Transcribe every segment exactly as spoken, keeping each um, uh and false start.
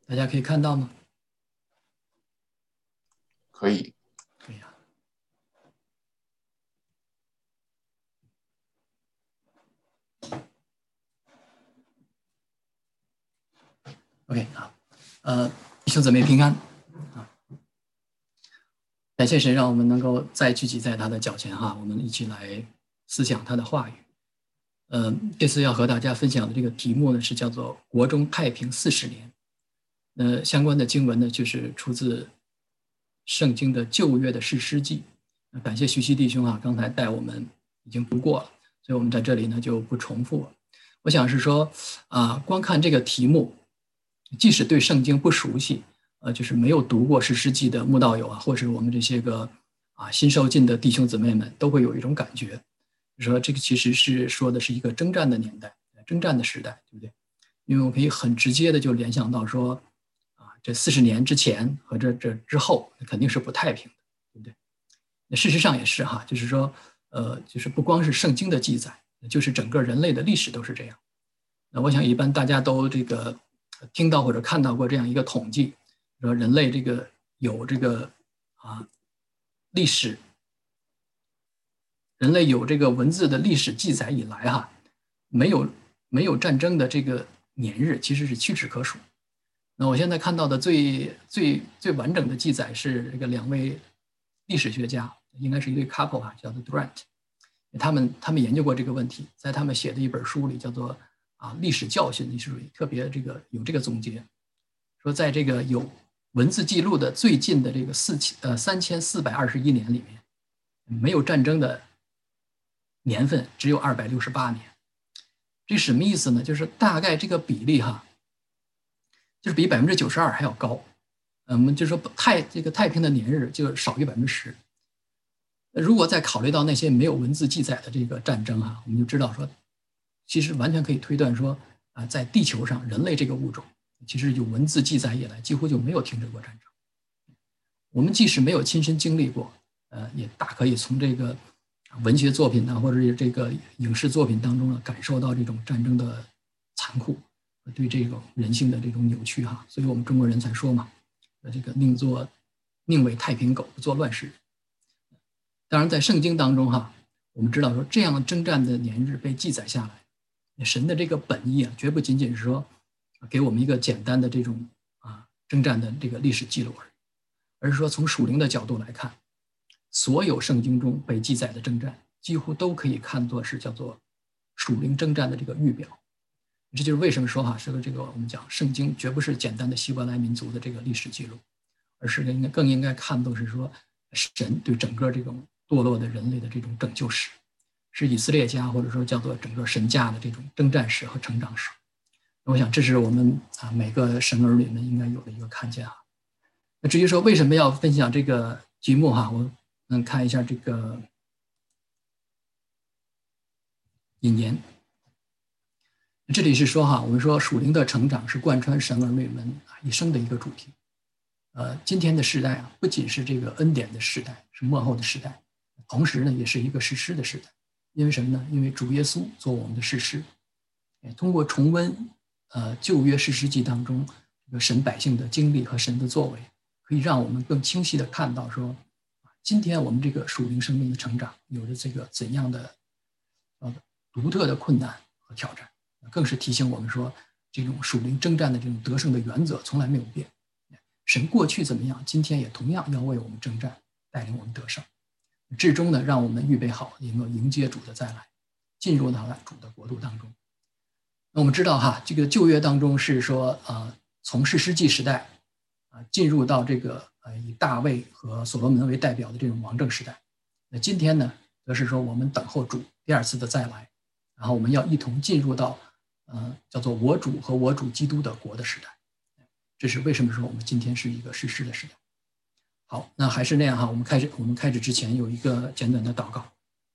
大家可以看到吗？ 可以。 可以啊。OK， 好，呃，弟兄姊妹平安啊！感谢神，让我们能够再聚集在他的脚前哈，我们一起来思想他的话语。呃，这次要和大家分享的这个题目呢，是叫做“国中太平四十年”。那相关的经文呢，就是出自圣经的旧约的士师记。感谢徐熙弟兄啊，刚才带我们已经读过了，所以我们在这里呢就不重复了。我想是说啊，光看这个题目，即使对圣经不熟悉，呃，就是没有读过士师记的慕道友啊，或是我们这些个啊新受浸的弟兄姊妹们，都会有一种感觉，说这个其实是说的是一个征战的年代，征战的时代，对不对？因为我可以很直接的就联想到说，啊，这四十年之前和这这之后，肯定是不太平的，对不对？那事实上也是哈，就是说，呃，就是不光是圣经的记载，就是整个人类的历史都是这样。那我想一般大家都这个听到或者看到过这样一个统计，说人类这个有这个啊历史，人类有这个文字的历史记载以来哈，没有没有战争的这个年日其实是屈指可数。那我现在看到的最最最完整的记载是这个两位历史学家，应该是一对 couple 哈，叫做 Durant，他们他们研究过这个问题，在他们写的一本书里叫做啊历史教训历史主义，特别这个有这个总结，说在这个有文字记录的最近的这个四千呃三千四百二十一年里面，没有战争的年份只有二百六十八年。这什么意思呢？就是大概这个比例哈，就是比百分之九十二还要高。我们就说太这个太平的年日就少于百分之十。如果再考虑到那些没有文字记载的这个战争啊，我们就知道说，其实完全可以推断说啊，在地球上人类这个物种，其实有文字记载以来几乎就没有停止过战争。我们即使没有亲身经历过，呃，也大可以从这个文学作品呢，或者是这个影视作品当中呢，感受到这种战争的残酷，对这种人性的这种扭曲哈。所以我们中国人才说嘛，这个宁做宁为太平狗，不做乱世人。当然，在圣经当中哈，我们知道说这样征战的年日被记载下来，神的这个本意啊，绝不仅仅是说给我们一个简单的这种啊征战的这个历史记录而已，而是说从属灵的角度来看，所有圣经中被记载的征战，几乎都可以看作是叫做属灵征战的这个预表。这就是为什么说哈，是个这个我们讲圣经绝不是简单的希伯来民族的这个历史记录，而是应该更应该看作是说神对整个这种堕落的人类的这种拯救史，是以色列家或者说叫做整个神家的这种征战史和成长史。我想这是我们啊每个神儿女们应该有的一个看见哈。那至于说为什么要分享这个题目哈，我们看一下这个引言。这里是说哈，我们说属灵的成长是贯穿神儿女们一生的一个主题。呃，今天的时代啊，不仅是这个恩典的时代，是末后的时代，同时呢，也是一个实施的时代。因为什么呢？因为主耶稣做我们的实施，通过重温呃旧约士师记当中这个神百姓的经历和神的作为，可以让我们更清晰的看到说，今天我们这个属灵生命的成长有着这个怎样的呃独特的困难和挑战，更是提醒我们说，这种属灵征战的这种得胜的原则从来没有变。神过去怎么样，今天也同样要为我们征战，带领我们得胜，至终呢，让我们预备好，能够迎接主的再来，进入到主的国度当中。那我们知道哈，这个旧约当中是说，呃，从士师记时代啊、呃，进入到这个呃以大卫和所罗门为代表的这种王政时代。那今天呢，则是说我们等候主第二次的再来，然后我们要一同进入到呃叫做我主和我主基督的国的时代。这是为什么说我们今天是一个实施的时代。好，那还是那样哈，我们开始，我们开始之前有一个简短的祷告。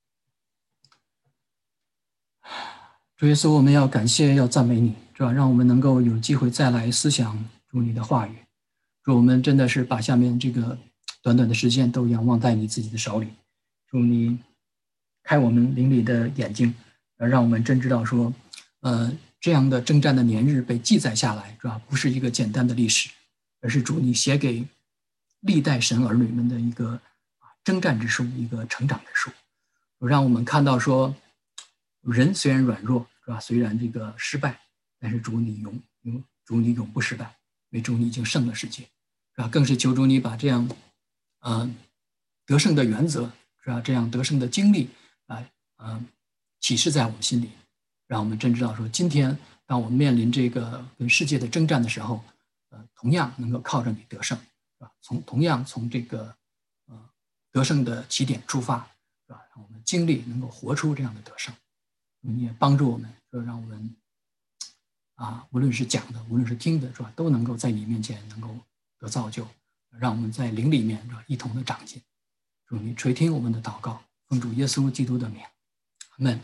主耶稣，我们要感谢，要赞美你，主要让我们能够有机会再来思想主你的话语。主，我们真的是把下面这个短短的时间都仰望在你自己的手里。主，你开我们灵里的眼睛，让我们真知道说，呃， 这样的征战的年日被记载下来，是吧？不是一个简单的历史，而是主你写给历代神儿女们的一个征战之书，一个成长之书，让我们看到说，人虽然软弱，是吧？虽然这个失败，但是主你永永主你永不失败，因为主你已经胜了世界，是吧？更是求主你把这样，嗯、呃，得胜的原则，是吧？这样得胜的经历啊，嗯、呃，启示在我们心里，让我们真知道说，今天当我们面临这个跟世界的征战的时候，呃，同样能够靠着你得胜，是吧？从同样从这个呃得胜的起点出发，是吧？让我们经历能够活出这样的得胜，你也帮助我们，说让我们啊，无论是讲的，无论是听的，是吧？都能够在你面前能够得造就，让我们在灵里面是吧一同的长进。主你垂听我们的祷告，奉主耶稣基督的名，阿们。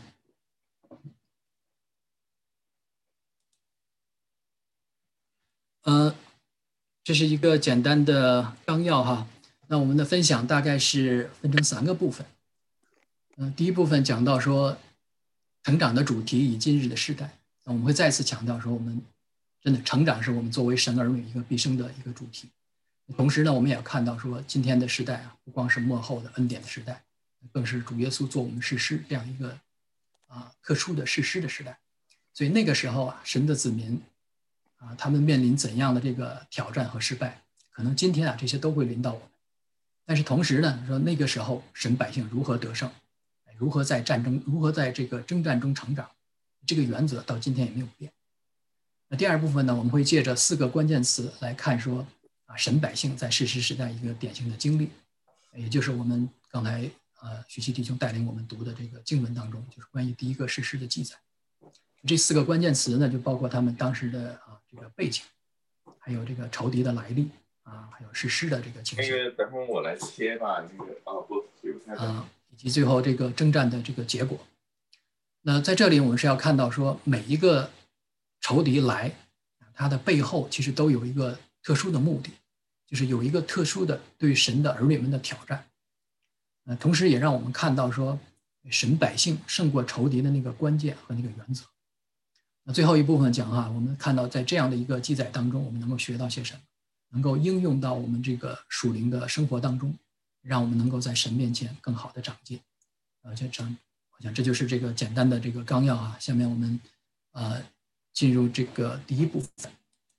呃，这是一个简单的纲要哈。那我们的分享大概是分成三个部分。嗯、呃，第一部分讲到说成长的主题以今日的时代，那我们会再次强调说，我们真的成长是我们作为神儿女一个毕生的一个主题。同时呢，我们也要看到说，今天的时代啊，不光是末后的恩典的时代，更是主耶稣做我们士师这样一个啊特殊的士师的时代。所以那个时候啊，神的子民啊，他们面临怎样的这个挑战和失败，可能今天啊这些都会临到我们。但是同时呢，说那个时候神百姓如何得胜，如何在战争，如何在这个征战中成长，这个原则到今天也没有变。那第二部分呢，我们会借着四个关键词来看说啊，神百姓在士师时代一个典型的经历，也就是我们刚才呃许熙弟兄带领我们读的这个经文当中，就是关于第一个士师的记载。这四个关键词呢，就包括他们当时的啊这个背景，还有这个仇敌的来历啊，还有士师的这个情形。 那个等会儿我来切吧，那个啊不， 啊，以及最后这个征战的这个结果。那在这里我们是要看到说，每一个仇敌来，它的背后其实都有一个特殊的目的，就是有一个特殊的对神的儿女们的挑战。呃，同时也让我们看到说，神百姓胜过仇敌的那个关键和那个原则。那最后一部分讲啊，我们看到在这样的一个记载当中，我们能够学到些什么，能够应用到我们这个属灵的生活当中，让我们能够在神面前更好的长进。而且这好像这就是这个简单的这个纲要啊。下面我们呃进入这个第一部分。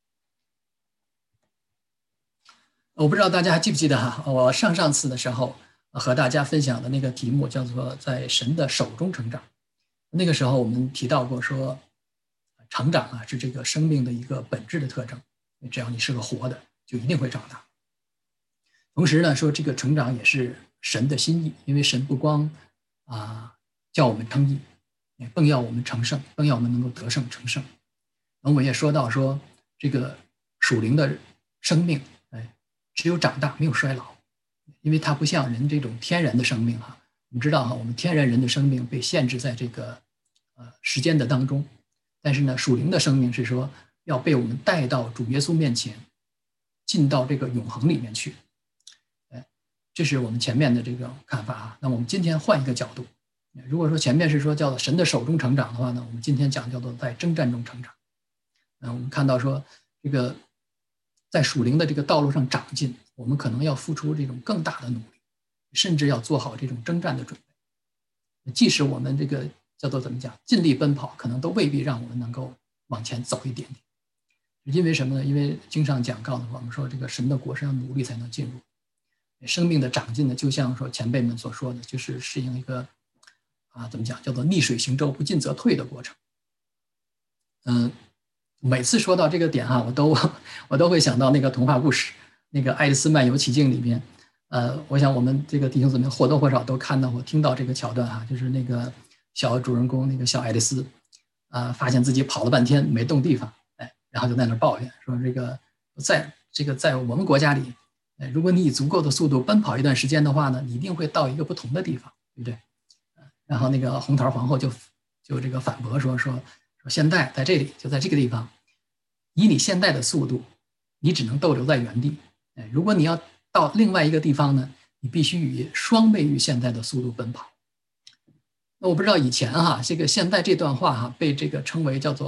我不知道大家还记不记得哈，我上上次的时候和大家分享的那个题目叫做在神的手中成长。那个时候我们提到过说，成长啊是这个生命的一个本质的特征，只要你是个活的，就一定会长大。同时呢，说这个成长也是神的心意，因为神不光啊叫我们称义，更要我们成圣，更要我们能够得胜成圣。我们也说到说，这个属灵的生命，哎，只有长大没有衰老，因为它不像人这种天然的生命哈。我们知道哈，我们天然人的生命被限制在这个呃时间的当中，但是呢，属灵的生命是说要被我们带到主耶稣面前，进到这个永恒里面去。哎，这是我们前面的这个看法啊。那我们今天换一个角度，如果说前面是说叫做神的手中成长的话呢，我们今天讲叫做在征战中成长。那我们看到说这个在属灵的这个道路上长进，我们可能要付出这种更大的努力，甚至要做好这种征战的准备。即使我们这个叫做怎么讲，尽力奔跑，可能都未必让我们能够往前走一点点。因为什么呢？因为经上讲告诉我们说，这个神的国是要努力才能进入。生命的长进呢，就像说前辈们所说的，就是适应一个啊，怎么讲，叫做逆水行舟，不进则退的过程。嗯，每次说到这个点哈，我都我都会想到那个童话故事，那个《爱丽丝漫游奇境》里面，呃，我想我们这个弟兄姊妹或多或少都看到或听到这个桥段哈，就是那个小主人公那个小爱丽丝，啊、呃，发现自己跑了半天没动地方，哎，然后就在那抱怨说这个在这个在我们国家里，哎，如果你以足够的速度奔跑一段时间的话呢，你一定会到一个不同的地方，对不对？然后那个红桃皇后就就这个反驳说说说现在在这里就在这个地方，以你现在的速度，你只能逗留在原地。哎，如果你要到另外一个地方呢，你必须以双倍于现在的速度奔跑。那我不知道以前哈，这个现在这段话哈被这个称为叫做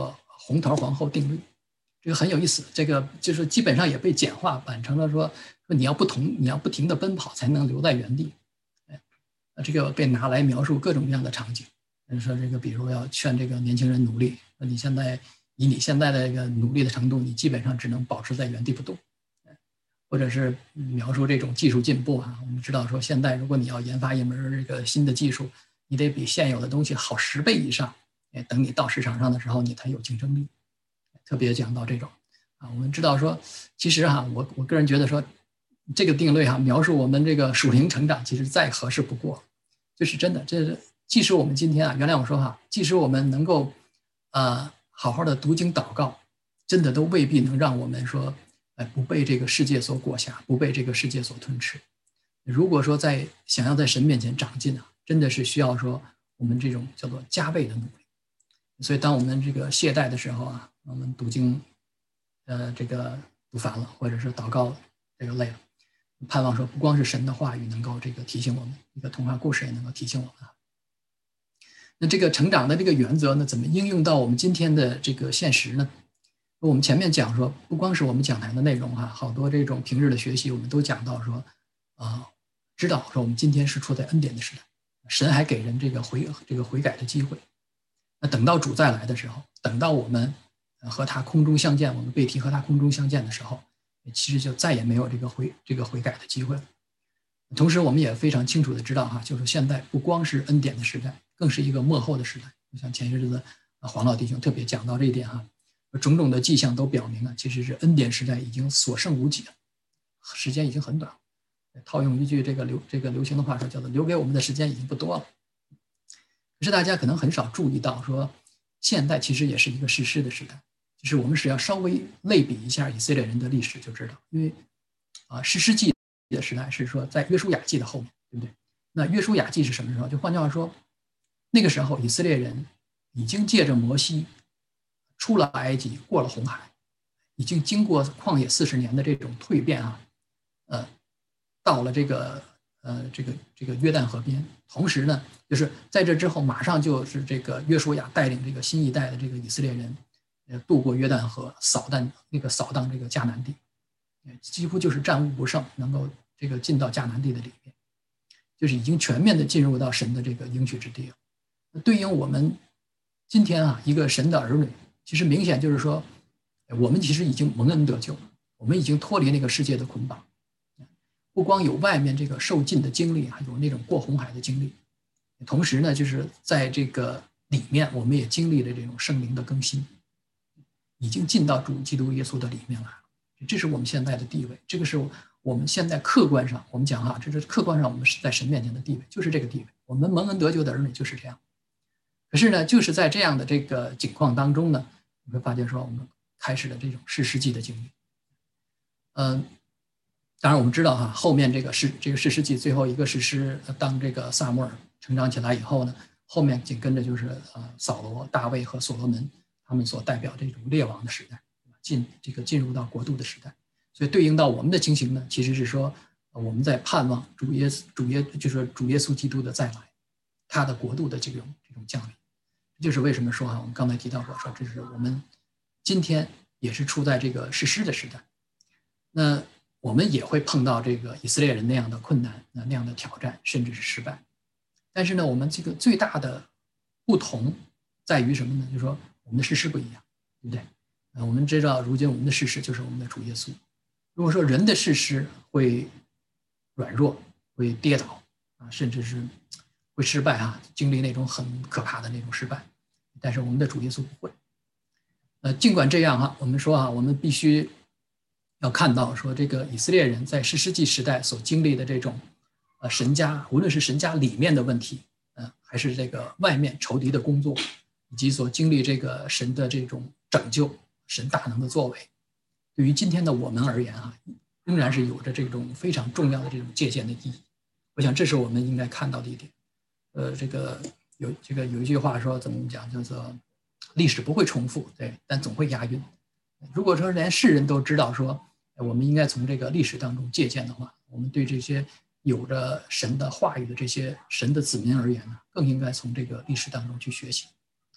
红桃皇后定律，这个很有意思。这个就是基本上也被简化版成了说说你要不同你要不停的奔跑才能留在原地。哎，这个被拿来描述各种各样的场景。说这个比如要劝这个年轻人努力，那你现在以你现在的这个努力的程度，你基本上只能保持在原地不动。或者是描述这种技术进步啊，我们知道说现在如果你要研发一门这个新的技术，你得比现有的东西好十倍以上，哎，等你到市场上的时候，你才有竞争力。特别讲到这种啊，我们知道说，其实哈、啊，我我个人觉得说，这个定律哈、啊，描述我们这个属灵成长，其实再合适不过。就是真的，这即使我们今天啊，原谅我说哈，即使我们能够呃好好的读经祷告，真的都未必能让我们说。不被这个世界所裹挟，不被这个世界所吞吃。如果说在想要在神面前长进啊，真的是需要说我们这种叫做加倍的努力。所以当我们这个懈怠的时候啊，我们读经，呃，这个读烦了，或者是祷告这个累了，盼望说不光是神的话语能够这个提醒我们，一个童话故事也能够提醒我们啊。那这个成长的这个原则呢，怎么应用到我们今天的这个现实呢？我们前面讲说，不光是我们讲坛的内容哈、啊，好多这种平日的学习，我们都讲到说，啊、呃，知道说我们今天是处在恩典的时代，神还给人这个回这个悔改的机会。那等到主再来的时候，等到我们和他空中相见，我们被提和他空中相见的时候，其实就再也没有这个悔这个悔改的机会了。同时，我们也非常清楚的知道哈、啊，就是现在不光是恩典的时代，更是一个末后的时代。像前些日子黄老弟兄特别讲到这一点哈、啊。种种的迹象都表明啊，其实是恩典时代已经所剩无几了，时间已经很短了。套用一句这个流这个流行的话说，叫做留给我们的时间已经不多了。可是大家可能很少注意到，说现代其实也是一个士师的时代。就是我们是要稍微类比一下以色列人的历史就知道，因为啊，士师记的时代是说在约书亚记的后面，对不对？那约书亚记是什么时候？就换句话说，那个时候以色列人已经借着摩西。出了埃及，过了红海，已经经过旷野四十年的这种蜕变啊，呃，到了这个呃这个这个约旦河边。同时呢，就是在这之后，马上就是这个约书亚带领这个新一代的这个以色列人，呃，渡过约旦河，扫荡那个扫荡这个迦南地，几乎就是战无不胜，能够这个进到迦南地的里面，就是已经全面的进入到神的这个应许之地了。对应我们今天啊，一个神的儿女。其实明显就是说，我们其实已经蒙恩得救，我们已经脱离那个世界的捆绑，不光有外面这个受尽的经历，还有那种过红海的经历，同时呢，就是在这个里面，我们也经历了这种圣灵的更新，已经进到主基督耶稣的里面来了。这是我们现在的地位，这个是我们现在客观上我们讲哈，这是客观上我们是在神面前的地位，就是这个地位。我们蒙恩得救的儿女就是这样。可是呢，就是在这样的这个境况当中呢，你会发现说我们开始了这种士师记的经历。嗯、呃，当然我们知道哈，后面这个士这个士师记最后一个士师当这个撒母耳成长起来以后呢，后面紧跟着就是呃扫罗、大卫和所罗门他们所代表这种列王的时代，进这个进入到国度的时代。所以对应到我们的情形呢，其实是说我们在盼望主耶主耶就是主耶稣基督的再来，他的国度的这种这种降临。这就是为什么说哈，我们刚才提到过，说这是我们今天也是处在这个士师的时代。那我们也会碰到这个以色列人那样的困难，那样的挑战，甚至是失败。但是呢，我们这个最大的不同在于什么呢？就是说我们的士师不一样，对不对？呃，我们知道如今我们的士师就是我们的主耶稣。如果说人的士师会软弱，会跌倒啊，甚至是会失败啊，经历那种很可怕的那种失败，但是我们的主耶稣不会。呃，尽管这样哈，我们说啊，我们必须要看到说，这个以色列人在士师记时代所经历的这种呃神家，无论是神家里面的问题，呃，还是这个外面仇敌的工作，以及所经历这个神的这种拯救，神大能的作为，对于今天的我们而言啊，仍然是有着这种非常重要的这种借鉴的意义。我想这是我们应该看到的一点。呃，这个有这个有一句话说怎么讲，叫做历史不会重复，对，但总会押韵。如果说连世人都知道说我们应该从这个历史当中借鉴的话，我们对这些有着神的话语的这些神的子民而言呢，更应该从这个历史当中去学习。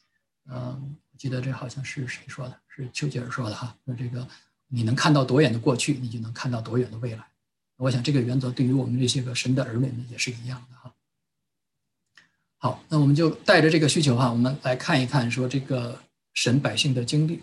嗯，我记得这好像是谁说的，是丘吉尔说的哈，说这个你能看到多远的过去，你就能看到多远的未来。我想这个原则对于我们这些个神的儿女们也是一样的哈。好，那我们就带着这个需求哈，我们来看一看说这个神百姓的经历。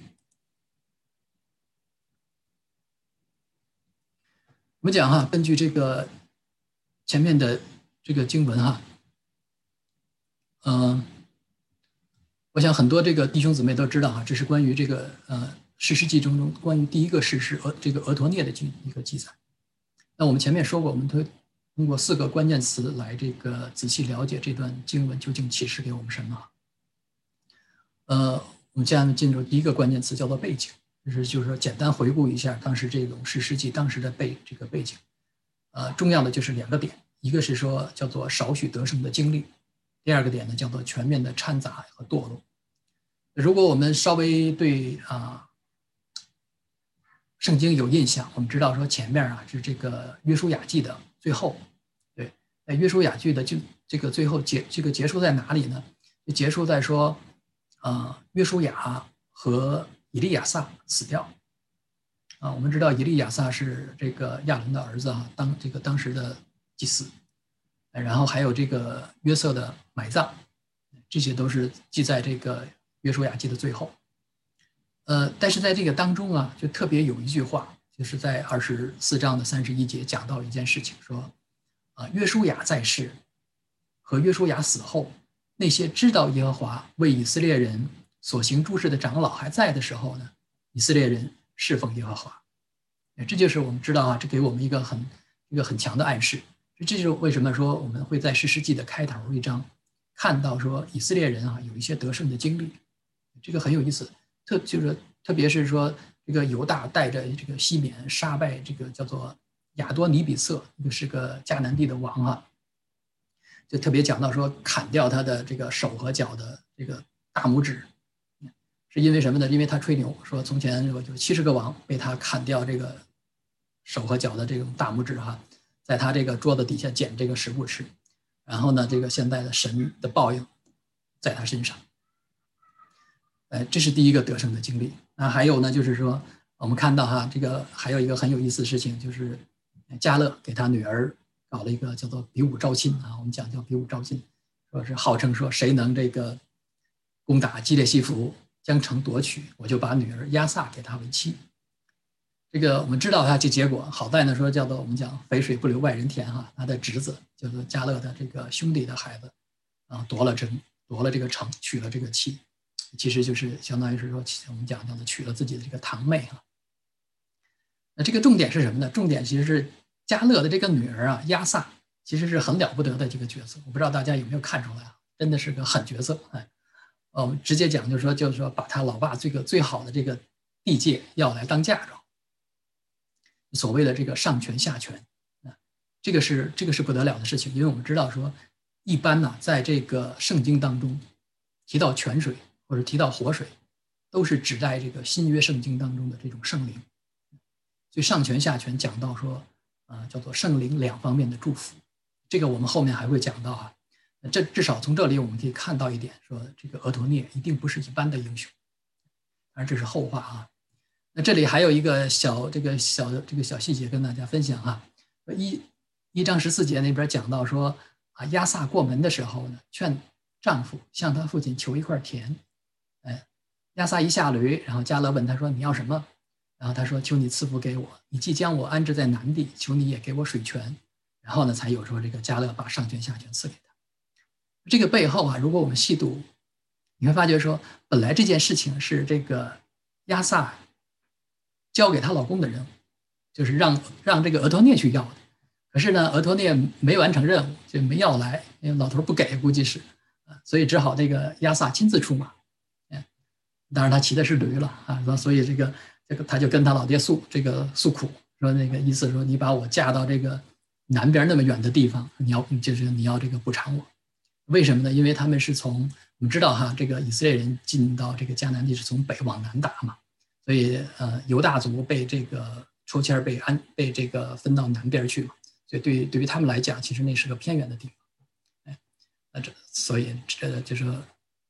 我们讲哈，根据这个前面的这个经文哈，嗯、呃，我想很多这个弟兄姊妹都知道哈，这是关于这个呃士师记中中关于第一个士师俄这个俄陀涅的记一个记载。那我们前面说过，我们会通过四个关键词来这个仔细了解这段经文究竟启示给我们什么。呃，我们现在进入第一个关键词叫做背景，就是就是说简单回顾一下当时这种士师记当时的背这个背景。呃，重要的就是两个点，一个是说叫做少许得胜的经历，第二个点呢叫做全面的掺杂和堕落。如果我们稍微对啊、呃、圣经有印象，我们知道说前面啊是这个约书亚记的最后，对，在约书亚记的就这个最后结这个结束在哪里呢？就结束在说，呃，约书亚和以利亚撒死掉。啊，我们知道以利亚撒是这个亚伦的儿子啊，当这个当时的祭司，然后还有这个约瑟的埋葬，这些都是记在这个约书亚记的最后。呃，但是在这个当中啊，就特别有一句话，就是在二十四章的三十一节讲到一件事情，说啊，约书亚在世和约书亚死后，那些知道耶和华为以色列人所行诸事的长老还在的时候呢，以色列人侍奉耶和华。这就是我们知道啊，这给我们一个很一个很强的暗示。这就是为什么说我们会在士师记的开头一章看到说以色列人啊有一些得胜的经历，这个很有意思。特就是特别是说这个犹大带着这个西缅杀败这个叫做亚多尼比色，这个是个迦南地的王啊，就特别讲到说砍掉他的这个手和脚的这个大拇指。是因为什么呢？因为他吹牛说，从前有七十个王被他砍掉这个手和脚的这种大拇指哈，在他这个桌子底下捡这个食物吃，然后呢，这个现在的神的报应在他身上。呃，这是第一个得胜的经历。那还有呢，就是说我们看到哈，这个还有一个很有意思的事情，就是迦勒给他女儿搞了一个叫做比武招亲啊，我们讲叫比武招亲，说是号称说谁能这个攻打基列西弗，将城夺取，我就把女儿亚撒给他为妻。这个我们知道他这结果，好在呢说叫做我们讲肥水不流外人田哈，他的侄子叫做迦勒的这个兄弟的孩子啊夺了城，夺了这个城，娶了这个妻，其实就是相当于是说我们讲叫做娶了自己的这个堂妹啊。那这个重点是什么呢？重点其实是迦勒的这个女儿啊亚撒，其实是很了不得的这个角色，我不知道大家有没有看出来啊？真的是个狠角色哎。我们直接讲就是说，就是说把他老爸这个最好的这个地界要来当嫁妆，所谓的这个上权下权啊，这个是这个是不得了的事情，因为我们知道说，一般呢，在这个圣经当中提到泉水或者提到活水，都是指代这个新约圣经当中的这种圣灵，所以上权下权讲到说啊、呃，叫做圣灵两方面的祝福，这个我们后面还会讲到啊。这至少从这里我们可以看到一点，说这个俄陀涅一定不是一般的英雄，而这是后话啊。那这里还有一个小这个小的这个小细节跟大家分享哈。一一章十四节那边讲到说啊，亚撒过门的时候呢，劝丈夫向他父亲求一块田。哎，亚撒一下驴，然后迦勒问他说你要什么？然后他说求你赐福给我，你既将我安置在南地，求你也给我水泉。然后呢，才有说这个迦勒把上权下权赐给他。这个背后啊，如果我们细读，你会发觉说，本来这件事情是这个亚撒交给她老公的任务，就是让让这个俄陀涅去要的。可是呢，俄陀涅没完成任务，就没要来，因为老头不给，估计是啊，所以只好这个亚撒亲自出马。嗯，当然他骑的是驴了啊，所以这个这个他就跟他老爹诉这个诉苦，说那个意思说你把我嫁到这个南边那么远的地方，你要就是你要这个补偿我。为什么呢？因为他们是从我们知道哈，这个以色列人进到这个迦南地是从北往南打嘛，所以呃犹大族被这个抽签被安被这个分到南边去嘛，所以对于对于他们来讲，其实那是个偏远的地方，哎，那这所以这就是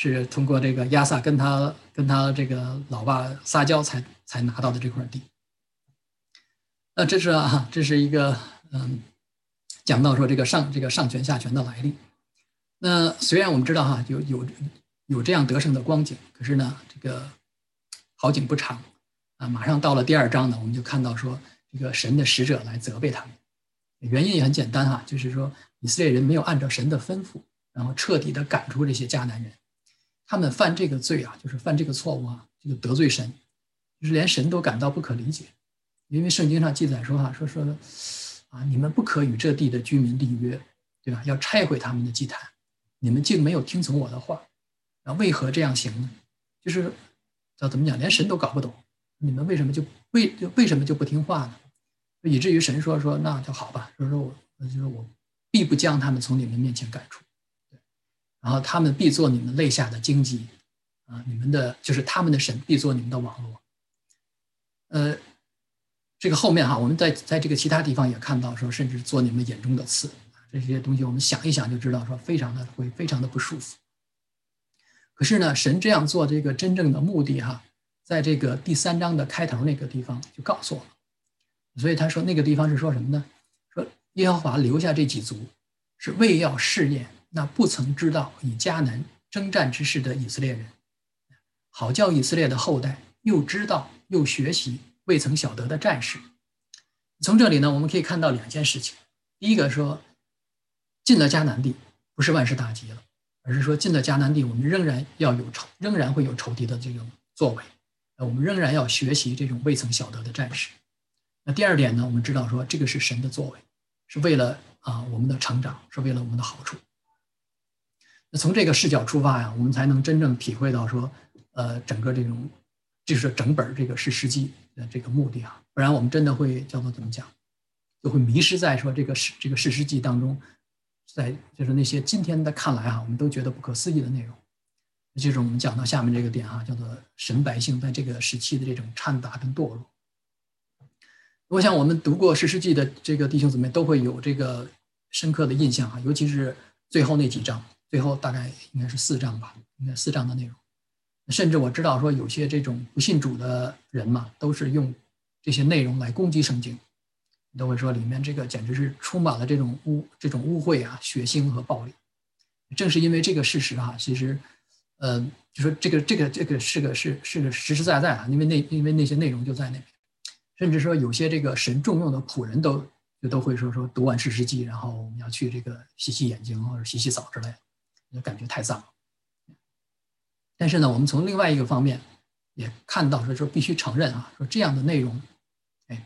是通过这个亚萨跟他跟他这个老爸撒娇才才拿到的这块地。那这是啊，这是一个嗯，讲到说这个上这个上权下权的来历。那虽然我们知道哈，有有有这样得胜的光景，可是呢，这个好景不长啊，马上到了第二章呢，我们就看到说这个神的使者来责备他们。原因也很简单哈，就是说以色列人没有按照神的吩咐，然后彻底的赶出这些迦南人。他们犯这个罪啊，就是犯这个错误啊，这个得罪神，就是连神都感到不可理解。因为圣经上记载说哈，说说啊，你们不可与这地的居民立约，对吧？要拆毁他们的祭坛，你们竟没有听从我的话，啊，为何这样行呢？就是叫怎么讲，连神都搞不懂，你们为什么就为为什么就不听话呢？以至于神说说那就好吧，说说我就是我必不将他们从你们面前赶出，对，然后他们必做你们肋下的荆棘啊，你们的就是他们的神必做你们的网络。呃，这个后面哈，我们在在这个其他地方也看到说，甚至做你们眼中的刺，这些东西我们想一想就知道说，非常的会非常的不舒服。可是呢，神这样做这个真正的目的哈，在这个第三章的开头那个地方就告诉我们。所以他说那个地方是说什么呢？说耶和华留下这几族，是为要试验那不曾知道以迦南征战之事的以色列人，好叫以色列的后代又知道又学习未曾晓得的战事。从这里呢，我们可以看到两件事情。第一个说，进了迦南地不是万事大吉了，而是说进了迦南地，我们仍然要有仇，仍然会有仇敌的这种作为，我们仍然要学习这种未曾晓得的战事。那第二点呢，我们知道说这个是神的作为，是为了啊我们的成长，是为了我们的好处。那从这个视角出发呀，我们才能真正体会到说，呃，整个这种就是整本这个士师记的这个目的啊，不然我们真的会叫做怎么讲，就会迷失在说这个士这个士师记当中，在就是那些今天的看来哈，我们都觉得不可思议的内容。就是我们讲到下面这个点哈，叫做神百姓在这个时期的这种掺杂跟堕落。我想我们读过士师记的这个弟兄姊妹都会有这个深刻的印象啊，尤其是最后那几章，最后大概应该是四章吧，应该四章的内容。甚至我知道说有些这种不信主的人嘛，都是用这些内容来攻击圣经，都会说里面这个简直是充满了这种污这种污秽啊、血腥和暴力。正是因为这个事实啊，其实，呃，就说这个这个这个是个是是个实实在在啊，因为那因为那些内容就在那边。甚至说有些这个神重用的仆人都就都会说说读完士师记，然后我们要去这个洗洗眼睛或者洗洗澡之类的，就感觉太脏了。但是呢，我们从另外一个方面也看到说，说必须承认啊，说这样的内容，哎，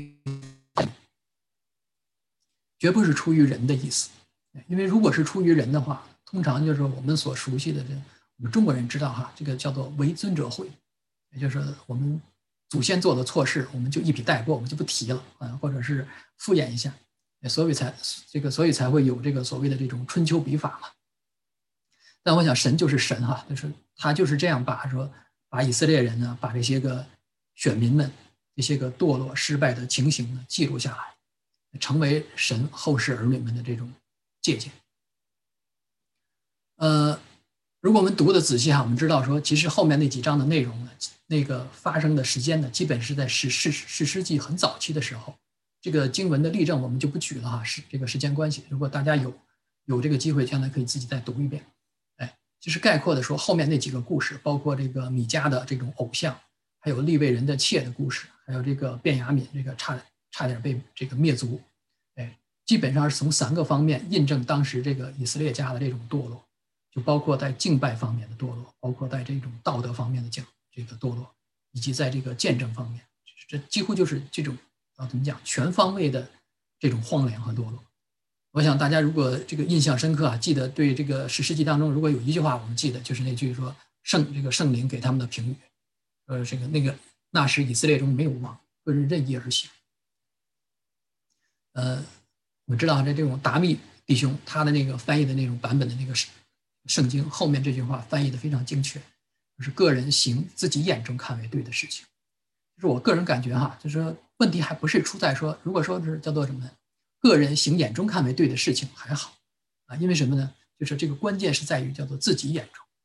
绝不是出于人的意思。因为如果是出于人的话，通常就是我们所熟悉的这我们中国人知道哈，这个叫做为尊者讳，也就是我们祖先做的错事，我们就一笔带过，我们就不提了啊，或者是敷衍一下，所以才这个，所以才会有这个所谓的这种春秋笔法嘛。但我想神就是神哈，就是他就是这样把说把以色列人呢，把这些个选民们这些个堕落失败的情形呢记录下来，成为神后世儿女们的这种借鉴。呃，如果我们读的仔细哈，我们知道说，其实后面那几章的内容呢，那个发生的时间呢，基本是在士士士师记很早期的时候。这个经文的例证我们就不举了哈，是这个时间关系。如果大家有有这个机会，将来可以自己再读一遍。哎，就是概括的说，后面那几个故事，包括这个米迦的这种偶像，还有利未人的妾的故事，还有这个便雅悯这个差差点被这个灭族，哎，基本上是从三个方面印证当时这个以色列家的这种堕落。就包括在敬拜方面的堕落，包括在这种道德方面的讲这个堕落，以及在这个见证方面，这几乎就是这种啊怎么讲全方位的这种荒凉和堕落。我想大家如果这个印象深刻啊，记得对这个士师记当中如果有一句话我们记得，就是那句说圣这个圣灵给他们的评语，呃，这个那个那时以色列中没有王，个人任意而行。呃，我知道这这种达密弟兄他的那个翻译的那种版本的那个是。圣经后面这句话翻译的非常精确，就是个人行自己眼中看为对的事情。就是我个人感觉哈，就是说问题还不是出在说，如果说是叫做什么呢？个人行眼中看为对的事情还好啊，因为什么呢？就是这个关键是在于叫做自己眼中。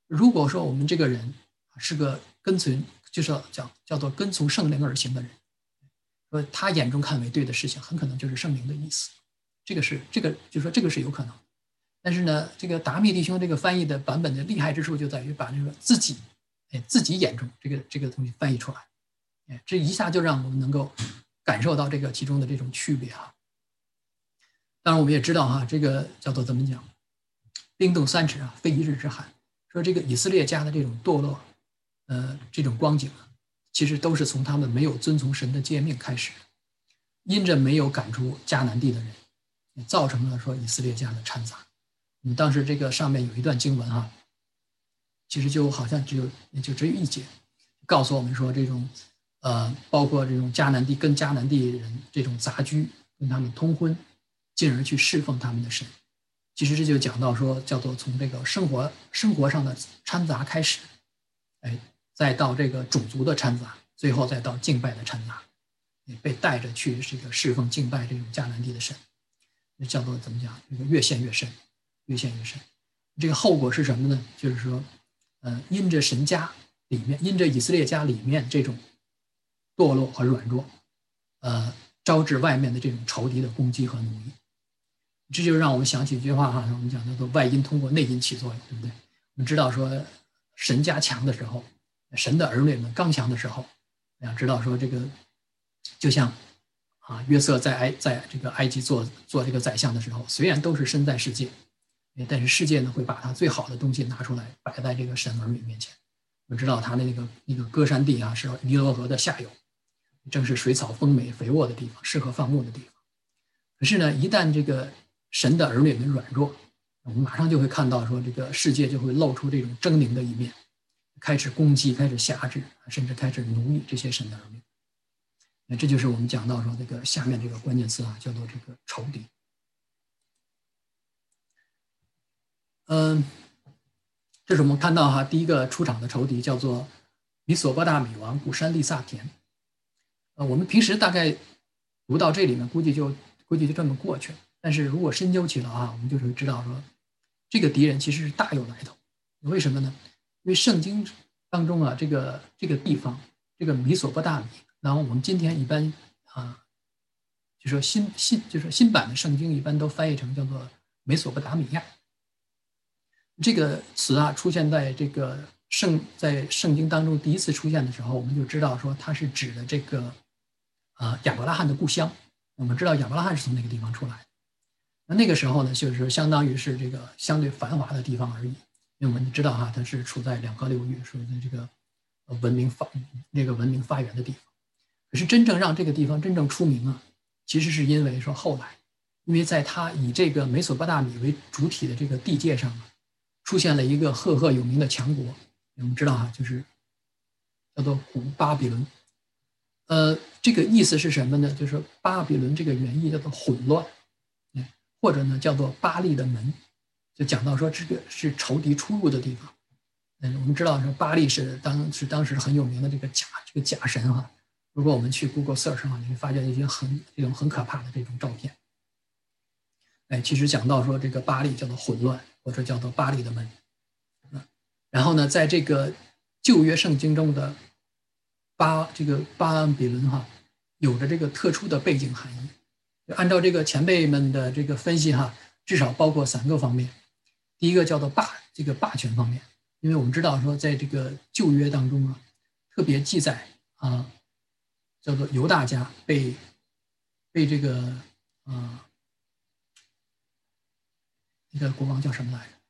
如果说我们这个人是个跟随，就是叫叫做跟从圣灵而行的人，说他眼中看为对的事情，很可能就是圣灵的意思。这个是这个，就说这个是有可能。但是呢，这个达密弟兄这个翻译的版本的厉害之处就在于把这个自己，哎，自己眼中这个这个东西翻译出来，哎，这一下就让我们能够感受到这个其中的这种区别哈。当然，我们也知道哈，这个叫做怎么讲，冰冻三尺啊，非一日之寒。说这个以色列家的这种堕落，呃，这种光景啊，其实都是从他们没有遵从神的诫命开始的，因着没有赶出迦南地的人，也造成了说以色列家的掺杂。我们当时这个上面有一段经文哈，其实就好像只有也就只有一节，告诉我们说这种呃，包括这种迦南地跟迦南地人这种杂居，跟他们通婚，进而去侍奉他们的神。其实这就讲到说，叫做从这个生活生活上的掺杂开始，哎，再到这个种族的掺杂，最后再到敬拜的掺杂，也被带着去这个侍奉敬拜这种迦南地的神，那叫做怎么讲？这个越陷越深，越陷越深。这个后果是什么呢？就是说，呃，因着神家里面，因着以色列家里面这种堕落和软弱，呃，招致外面的这种仇敌的攻击和奴役。这就让我们想起一句话哈，我们讲叫做外因通过内因起作用，对不对？我们知道说，神家强的时候，神的儿女们刚强的时候，要知道说这个，就像啊约瑟在埃在这个埃及做做这个宰相的时候，虽然都是身在世界，但是世界呢会把他最好的东西拿出来摆在这个神儿女面前。我知道他的那个那个歌山地啊是尼罗河的下游，正是水草丰美肥沃的地方，适合放牧的地方。可是呢，一旦这个神的儿女们软弱，我们马上就会看到说，这个世界就会露出这种狰狞的一面，开始攻击，开始辖制，甚至开始奴役这些神的儿女。那这就是我们讲到说这个下面这个关键词啊，叫做这个仇敌。嗯，这是我们看到哈，第一个出场的仇敌叫做米索波大米王古山利萨田。呃，我们平时大概读到这里面，估计就估计就这么过去了。但是如果深究起来啊，我们就会知道说，这个敌人其实是大有来头。为什么呢？因为圣经当中啊，这个这个地方，这个米索波大米，然后我们今天一般啊，就说新新就是新版的圣经一般都翻译成叫做美索不达米亚。这个词啊，出现在这个圣在圣经当中第一次出现的时候，我们就知道说它是指的这个啊亚伯拉罕的故乡。我们知道亚伯拉罕是从那个地方出来的。那那个时候呢，就是相当于是这个相对繁华的地方而已，因为我们知道哈，它是处在两河流域，属于这个文明发那个文明发源的地方。可是真正让这个地方真正出名啊，其实是因为说后来，因为在它以这个美索不达米为主体的这个地界上啊，出现了一个赫赫有名的强国。我们知道哈，就是叫做古巴比伦。呃，这个意思是什么呢？就是巴比伦这个原意叫做混乱。或者呢，叫做巴利的门，就讲到说这个是仇敌出入的地方。嗯，我们知道说巴利是当是当时很有名的这个假这个假神哈。如果我们去 Google search 上，你会发现一些很这种很可怕的这种照片。哎，其实讲到说这个巴利叫做混乱，或者叫做巴利的门。嗯，然后呢，在这个旧约圣经中的巴这个巴比伦哈，有着这个特殊的背景含义。按照这个前辈们的这个分析哈，至少包括三个方面。第一个叫做霸这个霸权方面，因为我们知道说在这个旧约当中啊，特别记载啊，叫做犹大家被被这个啊那个国王叫什么来着？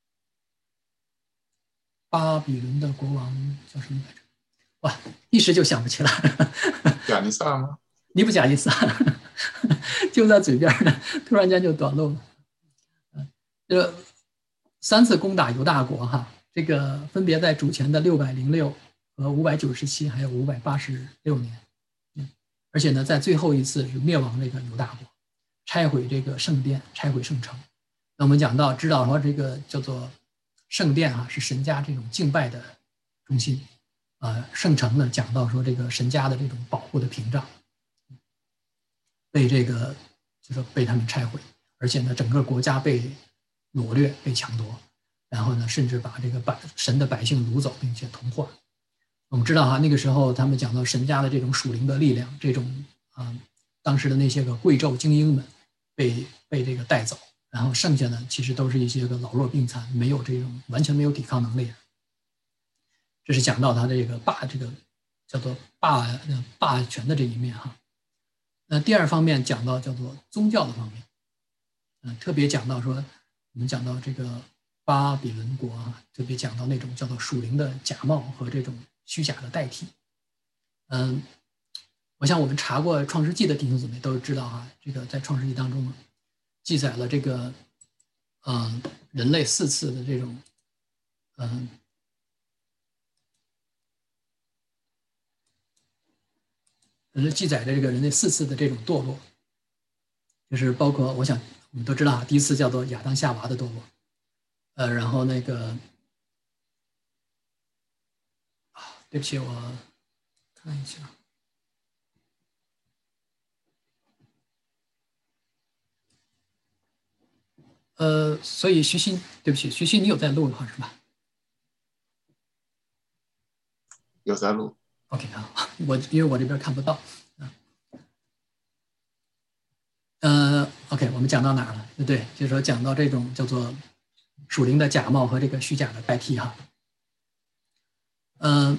巴比伦的国王叫什么来着？哇，一时就想不起来。 亚尼撒吗？ 尼布甲尼撒。就在嘴边呢，突然间就短路了。这三次攻打犹大国哈，这个分别在主前的六百零六和五百九十七，还有五百八十六年。嗯，而且呢，在最后一次是灭亡这个犹大国，拆毁这个圣殿，拆毁圣城。那我们讲到知道说这个叫做圣殿啊，是神家这种敬拜的中心。呃，圣城呢，讲到说这个神家的这种保护的屏障。被这个就是被他们拆毁，而且呢，整个国家被掳掠、被抢夺， 然后呢，甚至把这个百神的百姓掳走，并且同化。我们知道哈，那个时候他们讲到神家的这种属灵的力量，这种啊、呃，当时的那些个贵胄精英们被被这个带走，然后剩下呢，其实都是一些个老弱病残，没有这种完全没有抵抗能力。这是讲到他这个霸这个叫做霸霸权的这一面哈。那第二方面讲到叫做宗教的方面，嗯、呃，特别讲到说，我们讲到这个巴比伦国啊，特别讲到那种叫做属灵的假冒和这种虚假的代替。嗯，我想我们查过《创世纪》的弟兄姊妹都知道哈，这个在《创世纪》当中记载了这个，嗯、呃，人类四次的这种，嗯、呃，记载着这个人类四次的这种堕落，就是包括我想我们都知道啊，第一次叫做亚当夏娃的堕落，呃，然后那个，啊，对不起，我看一下。呃，所以徐鑫，对不起，徐鑫，你有在录的话是吧？ 有在录。 OK 啊，我因为我这边看不到。呃 ，OK， 我们讲到哪儿了？对对，就是说讲到这种叫做属灵的假冒和这个虚假的代替哈。嗯、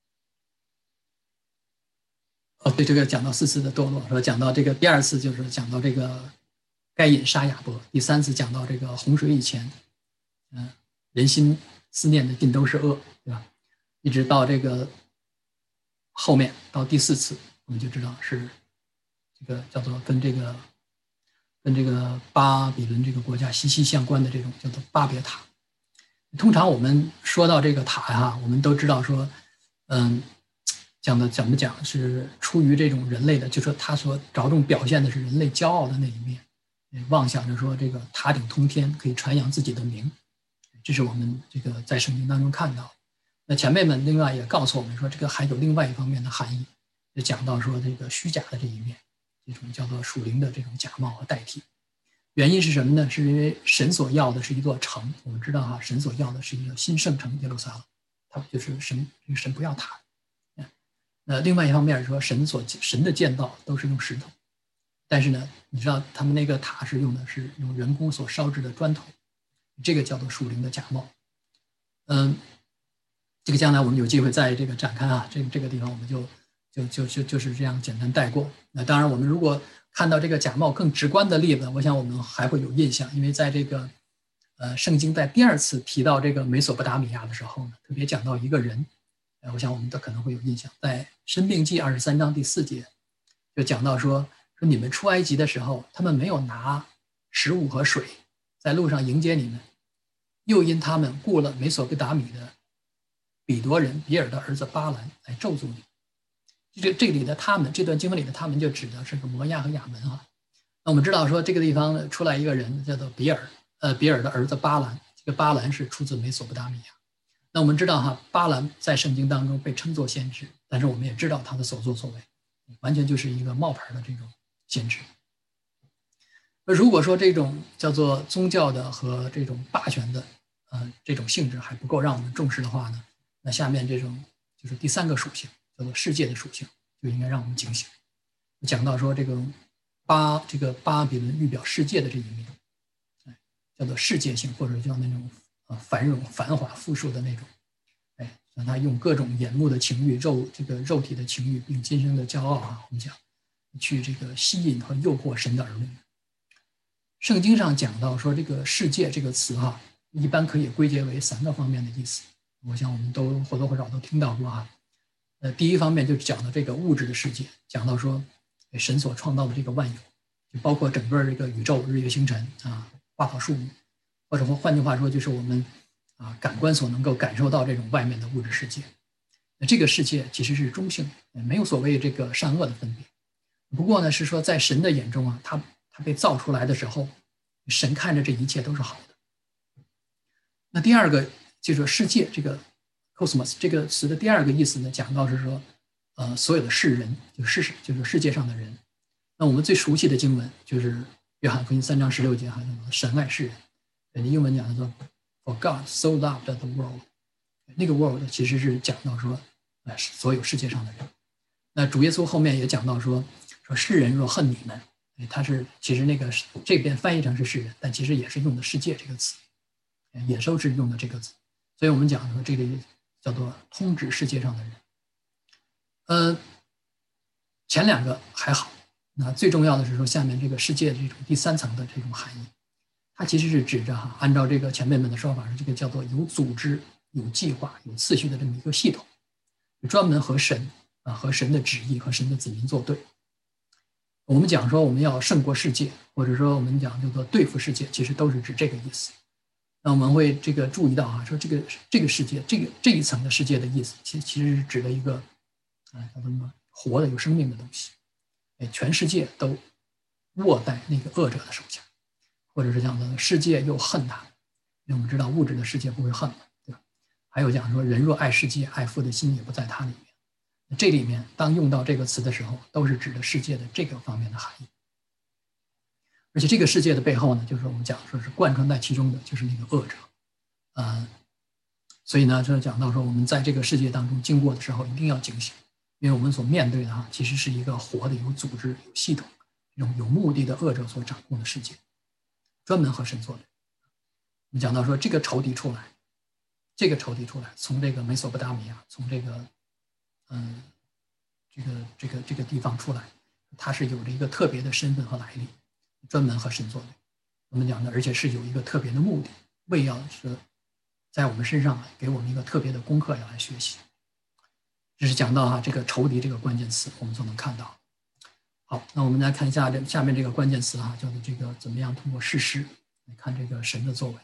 呃，哦，对，这个讲到四次的堕落，说讲到这个第二次就是讲到这个该隐杀亚伯，第三次讲到这个洪水以前，嗯、呃，人心思念的尽都是恶，对吧？一直到这个后面到第四次，我们就知道是这个叫做跟这个跟这个巴比伦这个国家息息相关的这种叫做巴别塔。通常我们说到这个塔呀，我们都知道说，嗯，讲的怎么讲是出于这种人类的，就说他所着重表现的是人类骄傲的那一面，妄想着说这个塔顶通天，可以传扬自己的名，这是我们这个在圣经当中看到。那前辈们另外也告诉我们说，这个还有另外一方面的含义，就讲到说这个虚假的这一面，这种叫做属灵的这种假冒和代替。原因是什么呢？是因为神所要的是一座城，我们知道哈，神所要的是一个新圣城耶路撒冷，它就是神，神不要塔。那另外一方面是说，神所神的建造都是用石头，但是呢，你知道他们那个塔是用的是用人工所烧制的砖头，这个叫做属灵的假冒。嗯，这个将来我们有机会在这个展开啊，这个这个地方我们就就就就就是这样简单带过。那当然，我们如果看到这个假冒更直观的例子，我想我们还会有印象，因为在这个呃圣经在第二次提到这个美索不达米亚的时候呢，特别讲到一个人，呃，我想我们都可能会有印象，在申命记二十三章第四节就讲到说说你们出埃及的时候，他们没有拿食物和水在路上迎接你们，又因他们雇了美索不达米的比夺人比尔的儿子巴兰来咒诅你。这这里的他们，这段经文里的他们就指的是个摩亚和亚门啊。那我们知道说这个地方出来一个人叫做比尔，呃，比尔的儿子巴兰，这个巴兰是出自美索不达米亚。那我们知道哈，巴兰在圣经当中被称作先知，但是我们也知道他的所作所为，完全就是一个冒牌的这种先知。那如果说这种叫做宗教的和这种霸权的，呃，这种性质还不够让我们重视的话呢，那下面这种就是第三个属性。叫做世界的属性，就应该让我们警醒。讲到说这个巴这个巴比伦预表世界的这一面，哎，叫做世界性，或者叫那种呃繁荣、繁华、富庶的那种，哎，让他用各种眼目的情欲、肉这个肉体的情欲，并今生的骄傲啊，我们讲去这个吸引和诱惑神的儿女。圣经上讲到说这个世界这个词哈、啊，一般可以归结为三个方面的意思，我想我们都或多或少都听到过啊。呃，第一方面就讲到这个物质的世界，讲到说神所创造的这个万有，就包括整个这个宇宙、日月星辰啊、花草树木，或者说换句话说，就是我们啊感官所能够感受到这种外面的物质世界。那这个世界其实是中性，没有所谓这个善恶的分别。不过呢，是说在神的眼中啊，他他被造出来的时候，神看着这一切都是好的。那第二个就是世界这个。cosmos 这个词的第二个意思呢，讲到是说，呃，所有的世人，就是世，就是世界上的人。那我们最熟悉的经文就是约翰福音三章十六节，哈，神爱世人。英文讲的说 For God so loved the world， 那个 world 其实是讲到说，呃，所有世界上的人。那主耶稣后面也讲到说，说世人若恨你们，他是其实那个这边翻译成是世人，但其实也是用的世界这个词，也都是用的这个词。所以我们讲说这个叫做通指世界上的人。呃，前两个还好，那最重要的是说下面这个世界的这种第三层的这种含义，它其实是指着哈，按照这个前辈们的说法是这个叫做有组织、有计划、有次序的这么一个系统，专门和神啊和神的旨意和神的子民作对。我们讲说我们要胜过世界，或者说我们讲叫做对付世界，其实都是指这个意思。那我们会这个注意到啊，说这个这个世界，这个这一层的世界的意思，其实其实是指的一个啊叫什么活的有生命的东西，哎，全世界都握在那个恶者的手下，或者是讲的世界又恨他，因为我们知道物质的世界不会恨嘛，对吧？还有讲说人若爱世界，爱父的心也不在他里面。这里面当用到这个词的时候，都是指的世界的这个方面的含义。而且这个世界的背后呢，就是我们讲说是贯穿在其中的，就是那个恶者，呃，所以呢，就讲到说我们在这个世界当中经过的时候，一定要警醒，因为我们所面对的哈，其实是一个活的、有组织、有系统、这种有目的的恶者所掌控的世界，专门和神作对。我们讲到说这个仇敌出来，这个仇敌出来，从这个美索不达米亚，从这个嗯，这个这个这个地方出来，它是有着一个特别的身份和来历。专门和神作对，我们讲的，而且是有一个特别的目的，为要是在我们身上给我们一个特别的功课要来学习。这是讲到哈、啊、这个仇敌这个关键词，我们就能看到。好，那我们来看一下这下面这个关键词哈、啊，叫做这个怎么样通过事实来看这个神的作为。